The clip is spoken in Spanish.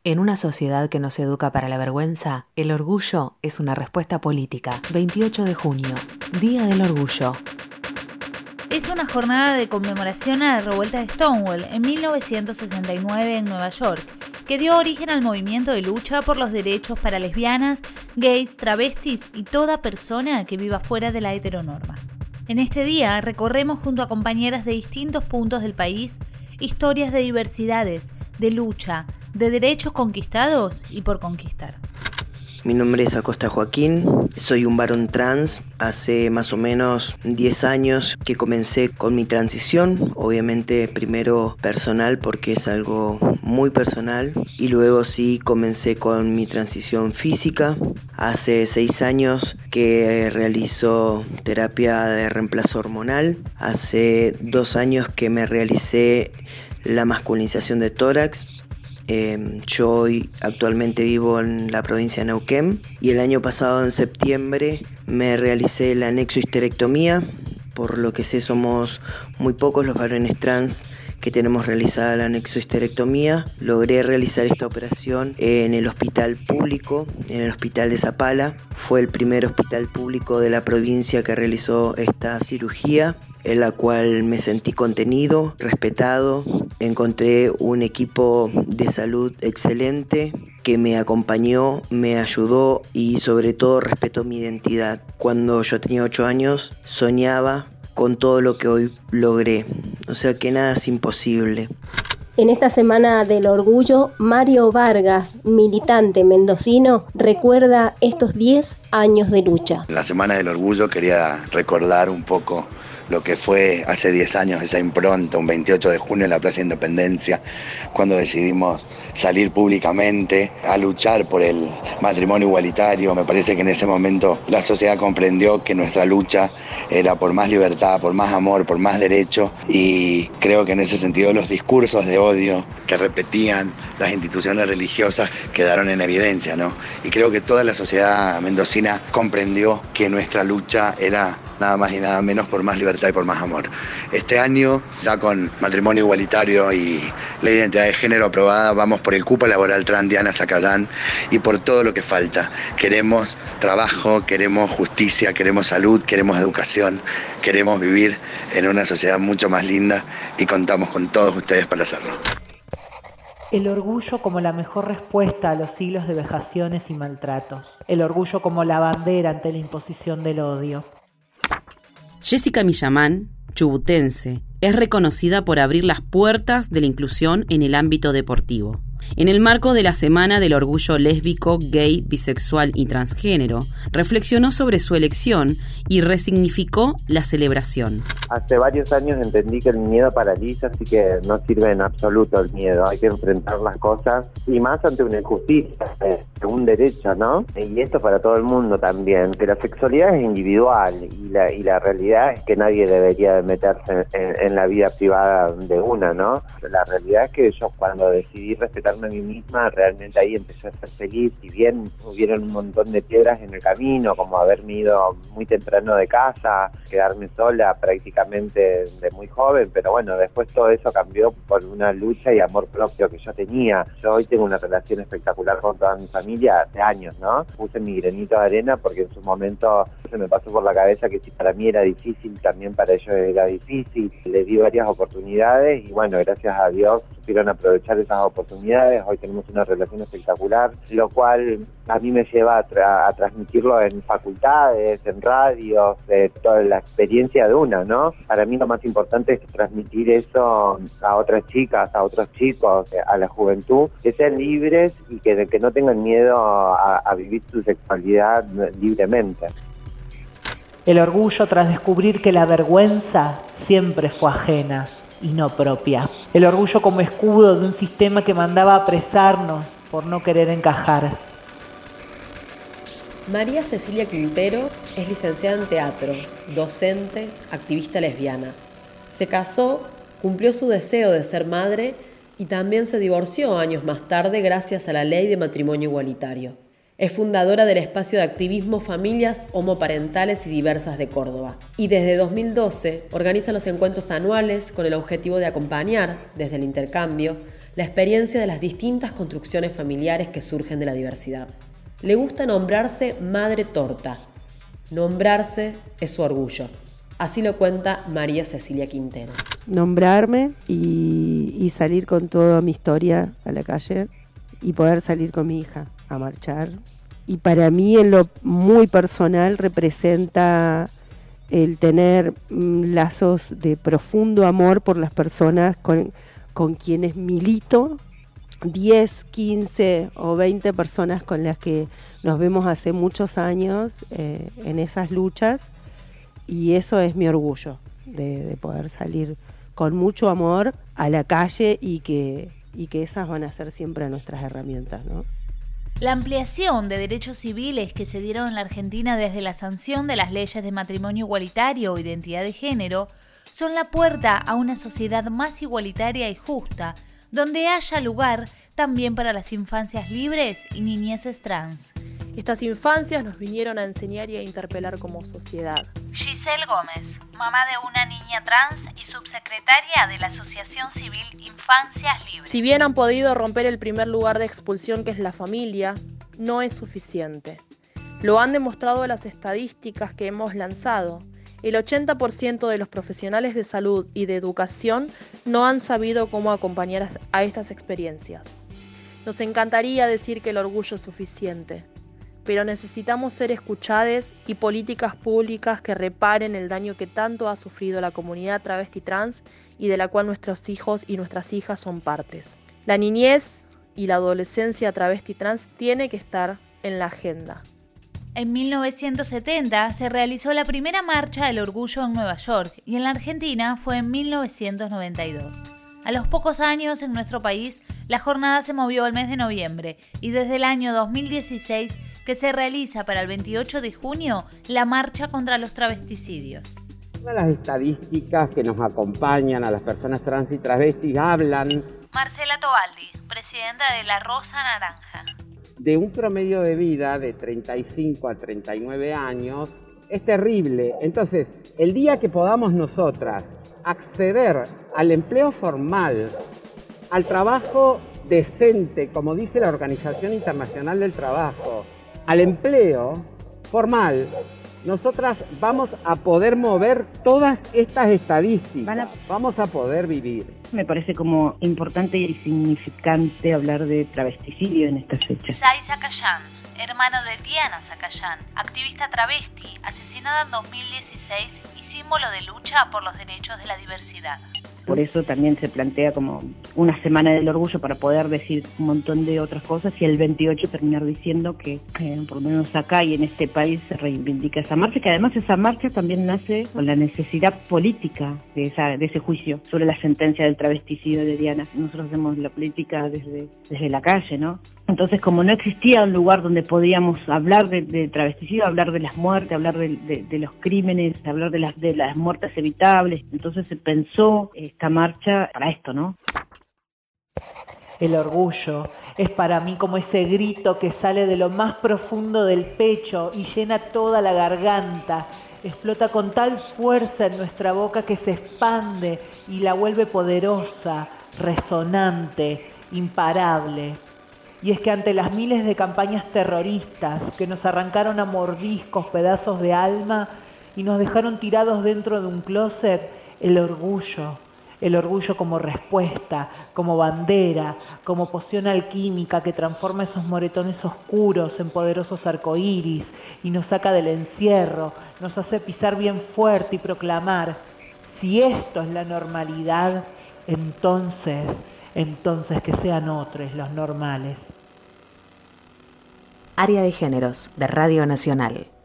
En una sociedad que nos educa para la vergüenza, el orgullo es una respuesta política. 28 de junio, Día del Orgullo. Es una jornada de conmemoración a la revuelta de Stonewall en 1969 en Nueva York, que dio origen al movimiento de lucha por los derechos para lesbianas, gays, travestis y toda persona que viva fuera de la heteronorma. En este día recorremos junto a compañeras de distintos puntos del país historias de diversidades, de lucha, de derechos conquistados y por conquistar. Mi nombre es Acosta Joaquín, soy un varón trans. Hace más o menos 10 años que comencé con mi transición, obviamente primero personal porque es algo muy personal y luego sí comencé con mi transición física. Hace 6 años que realizo terapia de reemplazo hormonal, hace 2 años que me realicé la masculinización de tórax. Yo hoy actualmente vivo en la provincia de Neuquén y el año pasado en septiembre me realicé la anexohisterectomía. Por lo que sé somos muy pocos los varones trans que tenemos realizada la anexohisterectomía. Logré realizar esta operación en el hospital público, en el hospital de Zapala. Fue el primer hospital público de la provincia que realizó esta cirugía, en la cual me sentí contenido, respetado. Encontré un equipo de salud excelente que me acompañó, me ayudó y sobre todo respetó mi identidad. Cuando yo tenía 8 años soñaba con todo lo que hoy logré, o sea que nada es imposible. En esta Semana del Orgullo, Mario Vargas, militante mendocino, recuerda estos 10 años de lucha. En la Semana del Orgullo quería recordar un poco lo que fue hace 10 años esa impronta, un 28 de junio en la Plaza de Independencia, cuando decidimos salir públicamente a luchar por el matrimonio igualitario. Me parece que en ese momento la sociedad comprendió que nuestra lucha era por más libertad, por más amor, por más derecho, y creo que en ese sentido los discursos de odio que repetían las instituciones religiosas quedaron en evidencia, ¿no? Y creo que toda la sociedad mendocina comprendió que nuestra lucha era nada más y nada menos por más libertad y por más amor. Este año, ya con matrimonio igualitario y la identidad de género aprobada, vamos por el cupo laboral trans Diana Zacayán y por todo lo que falta. Queremos trabajo, queremos justicia, queremos salud, queremos educación, queremos vivir en una sociedad mucho más linda y contamos con todos ustedes para hacerlo. El orgullo como la mejor respuesta a los siglos de vejaciones y maltratos. El orgullo como la bandera ante la imposición del odio. Jessica Millamán, chubutense, es reconocida por abrir las puertas de la inclusión en el ámbito deportivo. En el marco de la Semana del Orgullo Lésbico, Gay, Bisexual y Transgénero, reflexionó sobre su elección y resignificó la celebración. Hace varios años entendí que el miedo paraliza, así que no sirve en absoluto el miedo. Hay que enfrentar las cosas y más ante una injusticia, un derecho, ¿no? Y esto para todo el mundo también, que la sexualidad es individual y la realidad es que nadie debería de meterse en la vida privada de una, ¿no? La realidad es que yo cuando decidí respetarme a mí misma, realmente ahí empecé a ser feliz. Si bien hubieron un montón de piedras en el camino, como haberme ido muy temprano de casa, quedarme sola prácticamente de muy joven, pero bueno, después todo eso cambió por una lucha y amor propio que yo tenía. Yo hoy tengo una relación espectacular con toda mi familia hace años, ¿no? Puse mi granito de arena porque en su momento se me pasó por la cabeza que si para mí era difícil, también para ellos era difícil. Le di varias oportunidades y bueno, gracias a Dios supieron aprovechar esas oportunidades. Hoy tenemos una relación espectacular, lo cual a mí me lleva a transmitirlo en facultades, en radios, toda la experiencia de una, ¿no? Para mí lo más importante es transmitir eso a otras chicas, a otros chicos, a la juventud, que sean libres y que no tengan miedo a vivir su sexualidad libremente. El orgullo tras descubrir que la vergüenza siempre fue ajena y no propia. El orgullo como escudo de un sistema que mandaba apresarnos por no querer encajar. María Cecilia Quinteros es licenciada en teatro, docente, activista lesbiana. Se casó, cumplió su deseo de ser madre y también se divorció años más tarde gracias a la ley de matrimonio igualitario. Es fundadora del espacio de activismo Familias Homoparentales y Diversas de Córdoba. Y desde 2012 organiza los encuentros anuales con el objetivo de acompañar, desde el intercambio, la experiencia de las distintas construcciones familiares que surgen de la diversidad. Le gusta nombrarse madre torta. Nombrarse es su orgullo. Así lo cuenta María Cecilia Quinteros. Nombrarme y salir con toda mi historia a la calle y poder salir con mi hija a marchar. Y para mí, en lo muy personal, representa el tener lazos de profundo amor por las personas con quienes milito, 10, 15 o 20 personas con las que nos vemos hace muchos años en esas luchas, y eso es mi orgullo, de poder salir con mucho amor a la calle y que esas van a ser siempre nuestras herramientas, ¿no? La ampliación de derechos civiles que se dieron en la Argentina desde la sanción de las leyes de matrimonio igualitario o identidad de género son la puerta a una sociedad más igualitaria y justa, donde haya lugar también para las infancias libres y niñeces trans. Estas infancias nos vinieron a enseñar y a interpelar como sociedad. Giselle Gómez, mamá de una niña trans y subsecretaria de la Asociación Civil Infancias Libres. Si bien han podido romper el primer lugar de expulsión, que es la familia, no es suficiente. Lo han demostrado las estadísticas que hemos lanzado. El 80% de los profesionales de salud y de educación no han sabido cómo acompañar a estas experiencias. Nos encantaría decir que el orgullo es suficiente, pero necesitamos ser escuchados y políticas públicas que reparen el daño que tanto ha sufrido la comunidad travesti trans y de la cual nuestros hijos y nuestras hijas son partes. La niñez y la adolescencia travesti trans tiene que estar en la agenda. En 1970 se realizó la primera marcha del orgullo en Nueva York y en la Argentina fue en 1992. A los pocos años en nuestro país, la jornada se movió al mes de noviembre y desde el año 2016 que se realiza para el 28 de junio la marcha contra los travesticidios. Todas las estadísticas que nos acompañan a las personas trans y travestis hablan. Marcela Tobaldi, presidenta de La Rosa Naranja. De un promedio de vida de 35 a 39 años es terrible. Entonces, el día que podamos nosotras acceder al empleo formal, al trabajo decente, como dice la Organización Internacional del Trabajo, al empleo formal, nosotras vamos a poder mover todas estas estadísticas, vamos a poder vivir. Me parece como importante y significante hablar de travesticidio en estas fechas. Sai Zacayán, hermano de Diana Zacayán, activista travesti, asesinada en 2016 y símbolo de lucha por los derechos de la diversidad. Por eso también se plantea como una semana del orgullo para poder decir un montón de otras cosas y el 28 terminar diciendo que por lo menos acá y en este país se reivindica esa marcha, que además esa marcha también nace con la necesidad política de ese juicio sobre la sentencia del travesticidio de Diana. Nosotros hacemos la política desde la calle, ¿no? Entonces, como no existía un lugar donde podíamos hablar de travesticidio, hablar de las muertes, hablar de los crímenes, hablar de las muertes evitables, entonces se pensó esta marcha para esto, ¿no? El orgullo es para mí como ese grito que sale de lo más profundo del pecho y llena toda la garganta. Explota con tal fuerza en nuestra boca que se expande y la vuelve poderosa, resonante, imparable. Y es que ante las miles de campañas terroristas que nos arrancaron a mordiscos pedazos de alma y nos dejaron tirados dentro de un closet, el orgullo como respuesta, como bandera, como poción alquímica que transforma esos moretones oscuros en poderosos arcoíris y nos saca del encierro, nos hace pisar bien fuerte y proclamar: si esto es la normalidad, entonces que sean otros los normales. Área de Géneros de Radio Nacional.